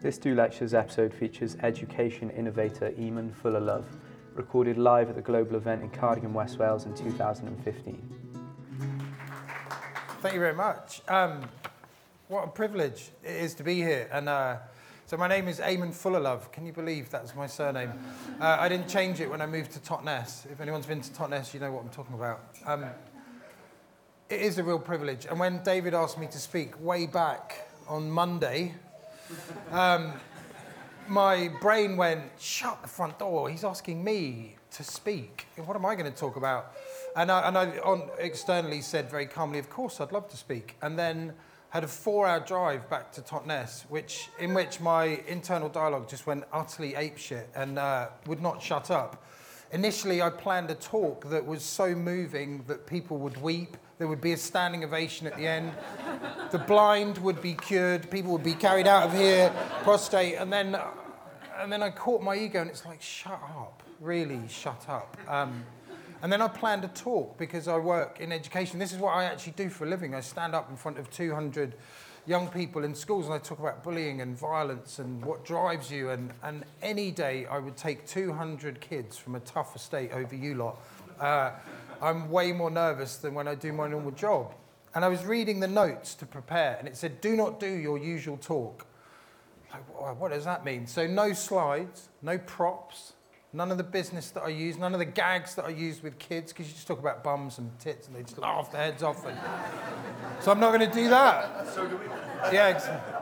This Do Lectures episode features education innovator Eamon Fuller-Love, recorded live at the global event in Cardigan, West Wales in 2015. Thank you very much. What a privilege it is to be here. And so my name is Eamon Fuller-Love. Can you believe that's my surname? I didn't change it when I moved to Totnes. If anyone's been to Totnes, you know what I'm talking about. It is a real privilege. And when David asked me to speak way back on Monday, my brain went, shut the front door. He's asking me to speak. What am I going to talk about? And I externally said very calmly, of course, I'd love to speak. And then had a 4-hour drive back to Totnes, in which my internal dialogue just went utterly apeshit and would not shut up. Initially, I planned a talk that was so moving that people would weep. There would be a standing ovation at the end. The blind would be cured. People would be carried out of here, prostrate. And then I caught my ego, and it's like, shut up. Really, shut up. And then I planned a talk because I work in education. This is what I actually do for a living. I stand up in front of 200 young people in schools and I talk about bullying and violence and what drives you. And any day I would take 200 kids from a tough estate over you lot. I'm way more nervous than when I do my normal job. And I was reading the notes to prepare and it said, do not do your usual talk. Like, what does that mean? So no slides, no props. None of the business that I use, none of the gags that I use with kids, because you just talk about bums and tits and they just laugh their heads off. So I'm not going to do that. So do we. Yeah, exactly.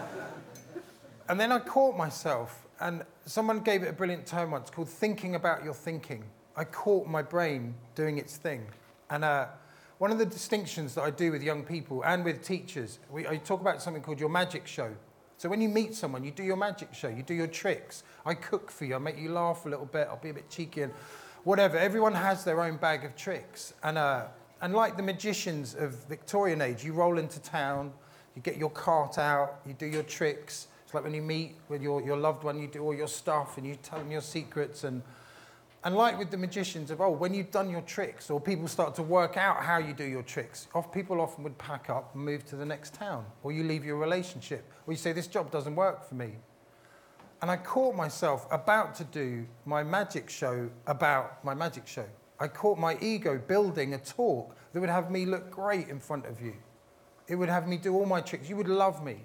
And then I caught myself, and someone gave it a brilliant term once called thinking about your thinking. I caught my brain doing its thing. And one of the distinctions that I do with young people and with teachers, I talk about something called your magic show. So when you meet someone, you do your magic show, you do your tricks. I cook for you, I make you laugh a little bit, I'll be a bit cheeky and whatever. Everyone has their own bag of tricks. And like the magicians of Victorian age, you roll into town, you get your cart out, you do your tricks. It's like when you meet with your loved one, you do all your stuff and you tell them your secrets. And like with the magicians of old, when you've done your tricks or people start to work out how you do your tricks, people often would pack up and move to the next town, or you leave your relationship, or you say, this job doesn't work for me. And I caught myself about to do my magic show about my magic show. I caught my ego building a talk that would have me look great in front of you. It would have me do all my tricks. You would love me.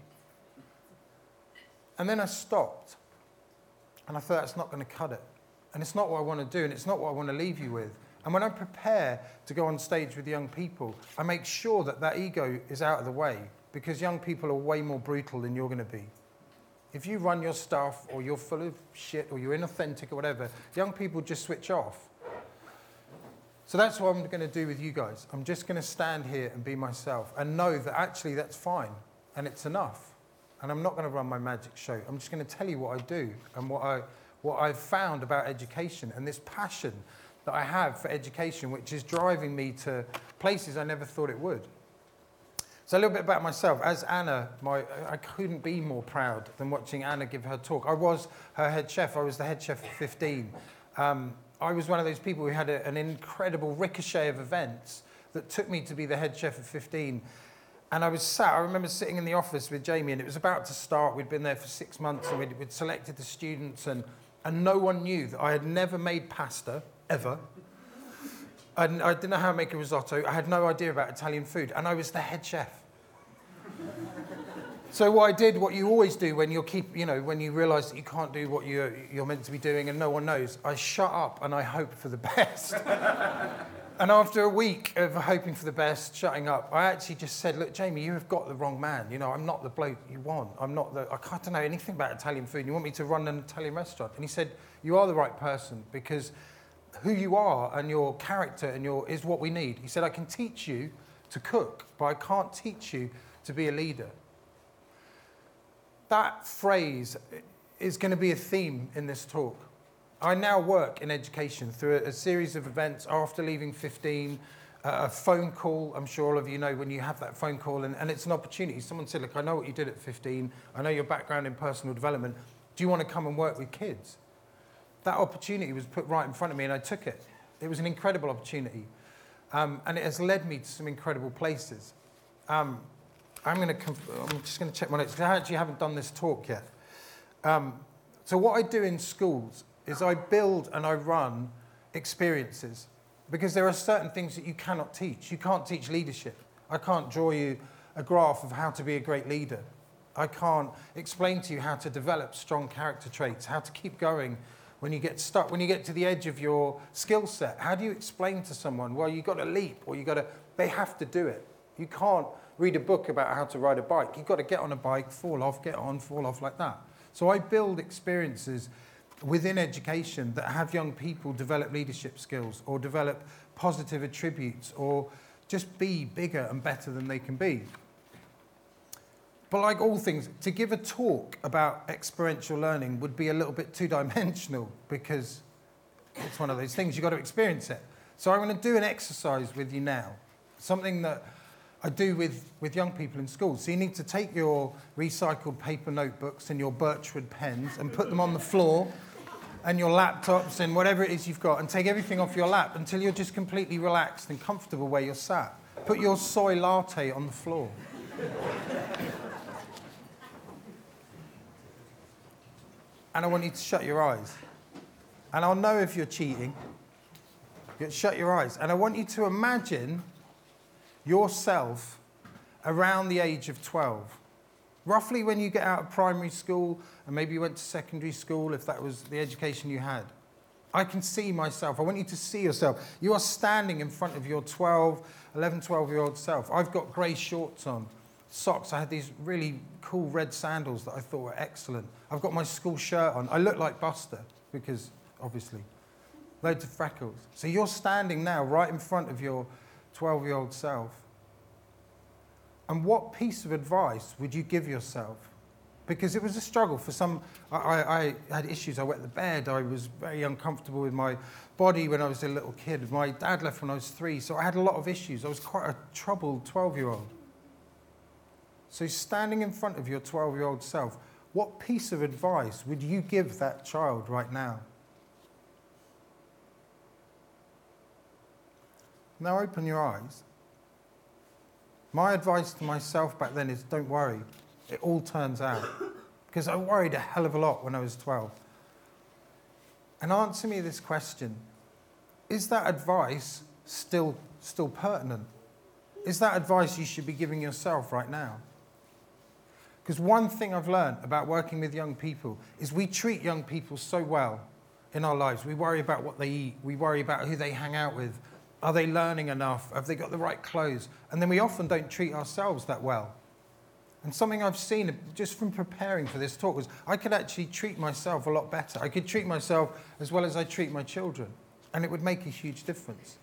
And then I stopped. And I thought, that's not going to cut it. And it's not what I want to do, and it's not what I want to leave you with. And when I prepare to go on stage with young people, I make sure that ego is out of the way, because young people are way more brutal than you're going to be. If you run your stuff, or you're full of shit, or you're inauthentic, or whatever, young people just switch off. So that's what I'm going to do with you guys. I'm just going to stand here and be myself, and know that actually that's fine, and it's enough. And I'm not going to run my magic show. I'm just going to tell you what I do, and what I've found about education and this passion that I have for education, which is driving me to places I never thought it would. So a little bit about myself. As Anna, I couldn't be more proud than watching Anna give her talk. I was her head chef. I was the head chef at 15. I was one of those people who had an incredible ricochet of events that took me to be the head chef at 15. And I remember sitting in the office with Jamie, and it was about to start. We'd been there for 6 months, and we'd selected the students, and no one knew that I had never made pasta, ever. I didn't know how to make a risotto. I had no idea about Italian food, and I was the head chef. So what I did, what you always do when when you realise that you can't do what you're meant to be doing and no one knows, I shut up and I hope for the best. And after a week of hoping for the best, shutting up, I actually just said, look, Jamie, you have got the wrong man. I'm not the bloke you want. I don't know anything about Italian food. You want me to run an Italian restaurant? And he said, you are the right person, because who you are and your character is what we need. He said, I can teach you to cook, but I can't teach you to be a leader. That phrase is going to be a theme in this talk. I now work in education through a series of events after leaving 15, a phone call. I'm sure all of you know when you have that phone call, and it's an opportunity. Someone said, look, I know what you did at 15. I know your background in personal development. Do you want to come and work with kids? That opportunity was put right in front of me, and I took it. It was an incredible opportunity, and it has led me to some incredible places. I'm just going to check my notes, because I actually haven't done this talk yet. So what I do in schools is I build and I run experiences, because there are certain things that you cannot teach. You can't teach leadership. I can't draw you a graph of how to be a great leader. I can't explain to you how to develop strong character traits, how to keep going when you get stuck, when you get to the edge of your skill set. How do you explain to someone, well, you've got to leap, or they have to do it. You can't read a book about how to ride a bike. You've got to get on a bike, fall off, get on, fall off, like that. So I build experiences within education that have young people develop leadership skills or develop positive attributes or just be bigger and better than they can be. But like all things, to give a talk about experiential learning would be a little bit two-dimensional, because it's one of those things, you've got to experience it. So I'm going to do an exercise with you now, something that I do with young people in schools. So you need to take your recycled paper notebooks and your Birchwood pens and put them on the floor, and your laptops and whatever it is you've got, and take everything off your lap until you're just completely relaxed and comfortable where you're sat. Put your soy latte on the floor. And I want you to shut your eyes. And I'll know if you're cheating. You shut your eyes. And I want you to imagine yourself around the age of 12. Roughly when you get out of primary school, and maybe you went to secondary school, if that was the education you had. I can see myself. I want you to see yourself. You are standing in front of your 11, 12-year-old self. I've got grey shorts on, socks. I had these really cool red sandals that I thought were excellent. I've got my school shirt on. I look like Buster, because, obviously, loads of freckles. So you're standing now right in front of your 12-year-old self. And what piece of advice would you give yourself? Because it was a struggle for some. I had issues. I wet the bed. I was very uncomfortable with my body when I was a little kid. My dad left when I was 3, so I had a lot of issues. I was quite a troubled 12-year-old. So standing in front of your 12-year-old self, what piece of advice would you give that child right now? Now open your eyes. My advice to myself back then is don't worry. It all turns out. Because I worried a hell of a lot when I was 12. And answer me this question. Is that advice still pertinent? Is that advice you should be giving yourself right now? Because one thing I've learned about working with young people is we treat young people so well in our lives. We worry about what they eat. We worry about who they hang out with. Are they learning enough? Have they got the right clothes? And then we often don't treat ourselves that well. And something I've seen just from preparing for this talk was I could actually treat myself a lot better. I could treat myself as well as I treat my children. And it would make a huge difference.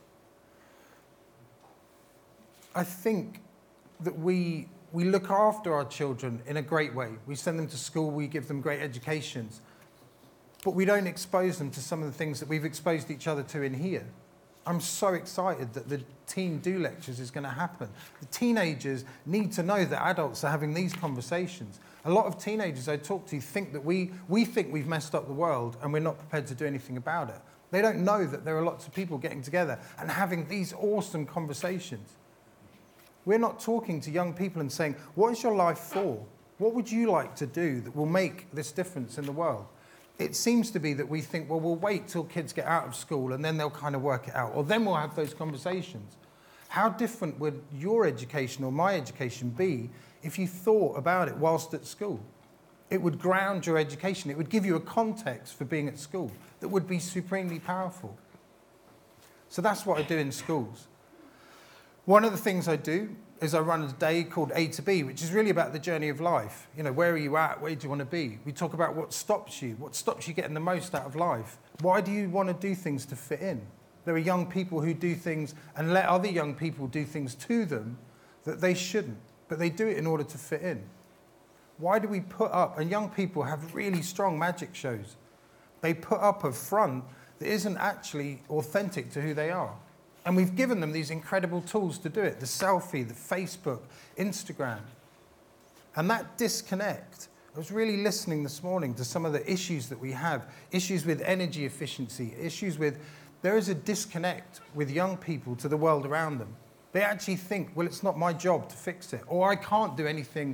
I think that we look after our children in a great way. We send them to school, we give them great educations. But we don't expose them to some of the things that we've exposed each other to in here. I'm so excited that the Teen Do Lectures is going to happen. The teenagers need to know that adults are having these conversations. A lot of teenagers I talk to think that we think we've messed up the world and we're not prepared to do anything about it. They don't know that there are lots of people getting together and having these awesome conversations. We're not talking to young people and saying, what is your life for? What would you like to do that will make this difference in the world? It seems to be that we think, well, we'll wait till kids get out of school and then they'll kind of work it out, or then we'll have those conversations. How different would your education or my education be if you thought about it whilst at school? It would ground your education. It would give you a context for being at school that would be supremely powerful. So that's what I do in schools. One of the things I do is I run a day called A to B, which is really about the journey of life. You know, where are you at? Where do you want to be? We talk about what stops you getting the most out of life. Why do you want to do things to fit in? There are young people who do things and let other young people do things to them that they shouldn't, but they do it in order to fit in. Why do we put up, and young people have really strong magic shows. They put up a front that isn't actually authentic to who they are. And we've given them these incredible tools to do it. The selfie, the Facebook, Instagram. And that disconnect, I was really listening this morning to some of the issues that we have. Issues with energy efficiency, there is a disconnect with young people to the world around them. They actually think, well, it's not my job to fix it. Or I can't do anything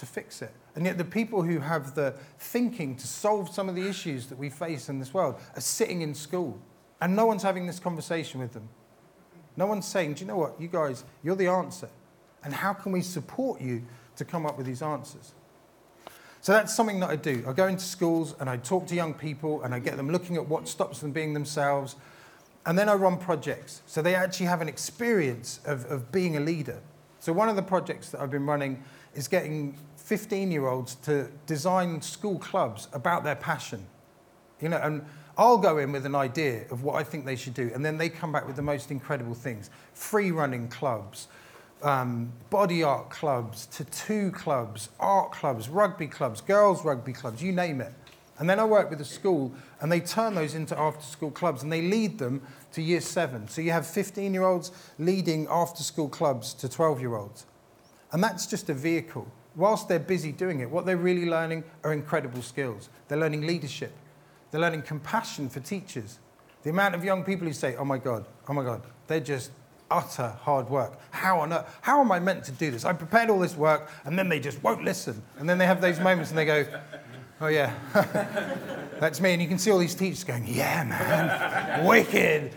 to fix it. And yet the people who have the thinking to solve some of the issues that we face in this world are sitting in school, and no one's having this conversation with them. No one's saying, do you know what, you guys, you're the answer. And how can we support you to come up with these answers? So that's something that I do. I go into schools and I talk to young people and I get them looking at what stops them being themselves. And then I run projects. So they actually have an experience of being a leader. So one of the projects that I've been running is getting 15-year-olds to design school clubs about their passion. And I'll go in with an idea of what I think they should do, and then they come back with the most incredible things. Free running clubs, body art clubs, tattoo clubs, art clubs, rugby clubs, girls' rugby clubs, you name it. And then I work with a school, and they turn those into after-school clubs, and they lead them to year 7. So you have 15-year-olds leading after-school clubs to 12-year-olds. And that's just a vehicle. Whilst they're busy doing it, what they're really learning are incredible skills. They're learning leadership. They're learning compassion for teachers. The amount of young people who say, oh my God, they're just utter hard work. How am I meant to do this? I prepared all this work, and then they just won't listen. And then they have those moments and they go, oh yeah, that's me. And you can see all these teachers going, yeah, man, wicked.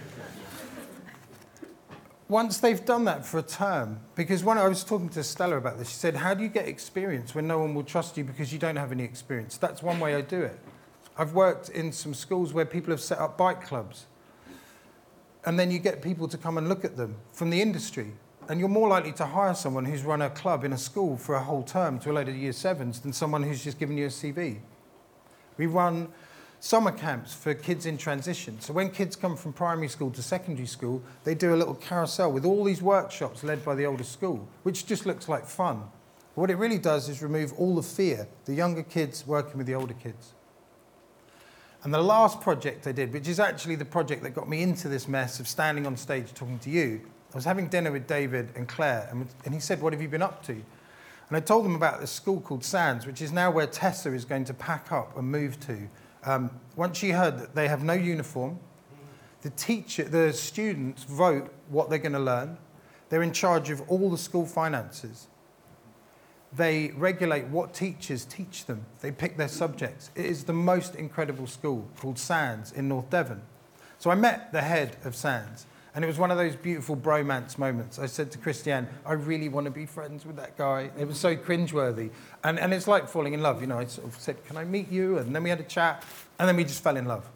Once they've done that for a term, because when I was talking to Stella about this, she said, how do you get experience when no one will trust you because you don't have any experience? That's one way I do it. I've worked in some schools where people have set up bike clubs. And then you get people to come and look at them from the industry. And you're more likely to hire someone who's run a club in a school for a whole term to a load of year 7s than someone who's just given you a CV. We run summer camps for kids in transition. So when kids come from primary school to secondary school, they do a little carousel with all these workshops led by the older school, which just looks like fun. But what it really does is remove all the fear, the younger kids working with the older kids. And the last project I did, which is actually the project that got me into this mess of standing on stage talking to you, I was having dinner with David and Claire, and he said, what have you been up to? And I told them about this school called Sands, which is now where Tessa is going to pack up and move to. Once she heard that they have no uniform, the students vote what they're going to learn. They're in charge of all the school finances. They regulate what teachers teach them. They pick their subjects. It is the most incredible school called Sands in North Devon. So I met the head of Sands, and it was one of those beautiful bromance moments. I said to Christiane, I really want to be friends with that guy. It was so cringeworthy. And it's like falling in love. I sort of said, can I meet you? And then we had a chat, and then we just fell in love.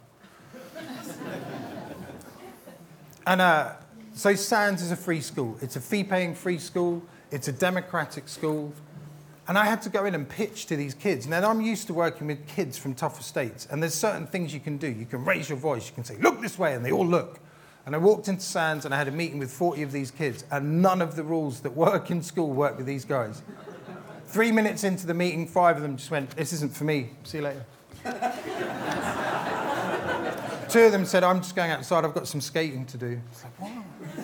And so Sands is a free school. It's a fee-paying free school. It's a democratic school. And I had to go in and pitch to these kids. Now, I'm used to working with kids from tough estates, and there's certain things you can do. You can raise your voice. You can say, look this way, and they all look. And I walked into Sands, and I had a meeting with 40 of these kids, and none of the rules that work in school work with these guys. 3 minutes into the meeting, 5 of them just went, this isn't for me. See you later. 2 of them said, I'm just going outside. I've got some skating to do. It's like, what?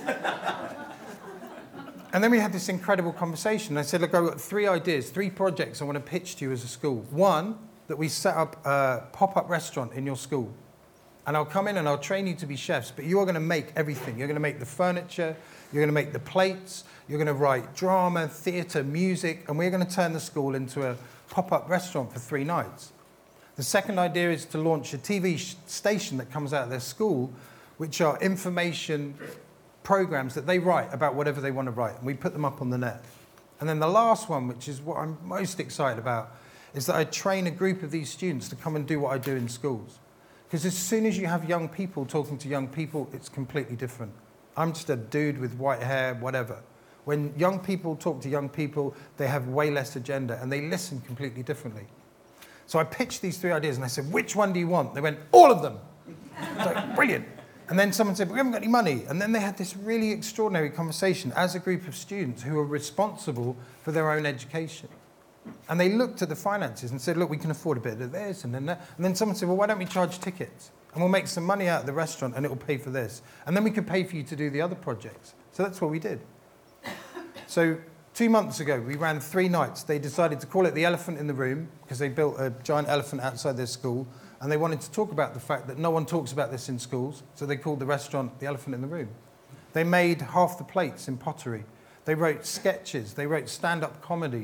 And then we had this incredible conversation. I said, look, I've got 3 ideas, 3 projects I want to pitch to you as a school. One, that we set up a pop-up restaurant in your school. And I'll come in and I'll train you to be chefs, but you are going to make everything. You're going to make the furniture, you're going to make the plates, you're going to write drama, theatre, music, and we're going to turn the school into a pop-up restaurant for 3 nights. The second idea is to launch a TV station that comes out of their school, which are information programs that they write about whatever they want to write, and we put them up on the net. And then the last one, which is what I'm most excited about, is that I train a group of these students to come and do what I do in schools. Because as soon as you have young people talking to young people, it's completely different. I'm just a dude with white hair, whatever. When young people talk to young people, they have way less agenda, and they listen completely differently. So I pitched these 3 ideas, and I said, which one do you want? They went, all of them. I was like, brilliant. And then someone said, we haven't got any money. And then they had this really extraordinary conversation as a group of students who are responsible for their own education. And they looked at the finances and said, look, we can afford a bit of this and then that. And then someone said, well, why don't we charge tickets? And we'll make some money out of the restaurant and it will pay for this. And then we could pay for you to do the other projects. So that's what we did. So 2 months ago, we ran 3 nights. They decided to call it the Elephant in the Room because they built a giant elephant outside their school. And they wanted to talk about the fact that no one talks about this in schools, so they called the restaurant the Elephant in the Room. They made half the plates in pottery. They wrote sketches. They wrote stand-up comedy.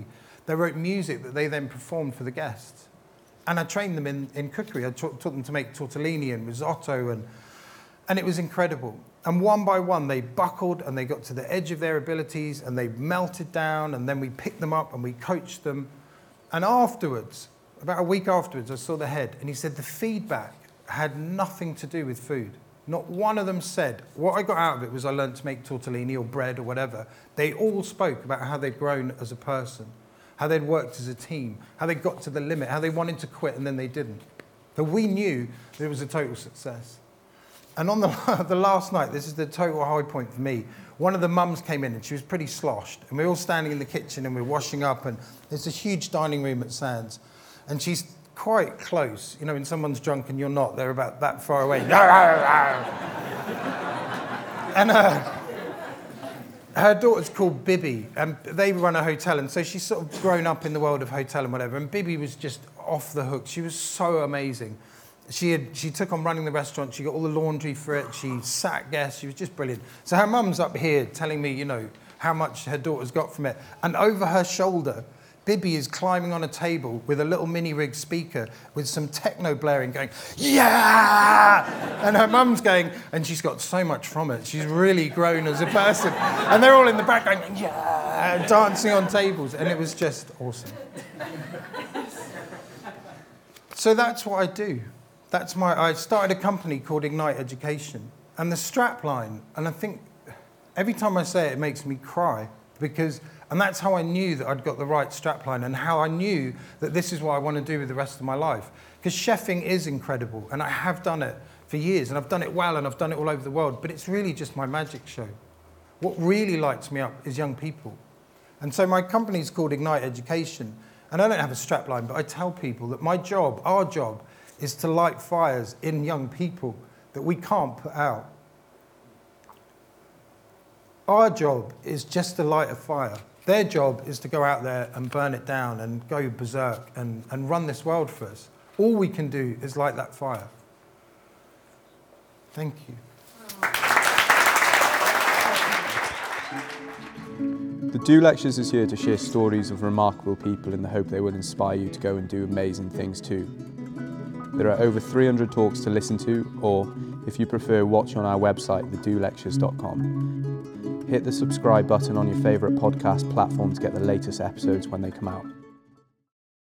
They wrote music that they then performed for the guests. And I trained them in cookery. I taught them to make tortellini and risotto, and it was incredible. And one by one, they buckled and they got to the edge of their abilities and they melted down, and then we picked them up and we coached them. And afterwards, about a week afterwards, I saw the head, and he said the feedback had nothing to do with food. Not one of them said, what I got out of it was I learned to make tortellini or bread or whatever. They all spoke about how they'd grown as a person, how they'd worked as a team, how they got to the limit, how they wanted to quit and then they didn't. But we knew that it was a total success. And on the last night, this is the total high point for me, one of the mums came in and she was pretty sloshed. And we were all standing in the kitchen and we were washing up, and there's a huge dining room at Sands. And she's quite close. You know, when someone's drunk and you're not, they're about that far away. And her daughter's called Bibi, and they run a hotel, and so she's sort of grown up in the world of hotel and whatever, and Bibi was just off the hook. She was so amazing. She took on running the restaurant, she got all the laundry for it, she sat guests, she was just brilliant. So her mum's up here telling me, you know, how much her daughter's got from it, and over her shoulder, Bibi is climbing on a table with a little mini-rig speaker with some techno blaring going, yeah! And her mum's going, and she's got so much from it. She's really grown as a person. And they're all in the back going, yeah! Dancing on tables. And it was just awesome. So that's what I do. I started a company called Ignite Education. And the strapline, and I think every time I say it, it makes me cry and that's how I knew that I'd got the right strapline, and how I knew that this is what I want to do with the rest of my life. Because chefing is incredible, and I have done it for years, and I've done it well, and I've done it all over the world, but it's really just my magic show. What really lights me up is young people. And so my company's called Ignite Education, and I don't have a strapline, but I tell people that my job, our job, is to light fires in young people that we can't put out. Our job is just to light a fire. Their job is to go out there and burn it down and go berserk and run this world for us. All we can do is light that fire. Thank you. The Do Lectures is here to share stories of remarkable people in the hope they will inspire you to go and do amazing things too. There are over 300 talks to listen to, or if you prefer, watch on our website, thedolectures.com. Hit the subscribe button on your favourite podcast platform to get the latest episodes when they come out.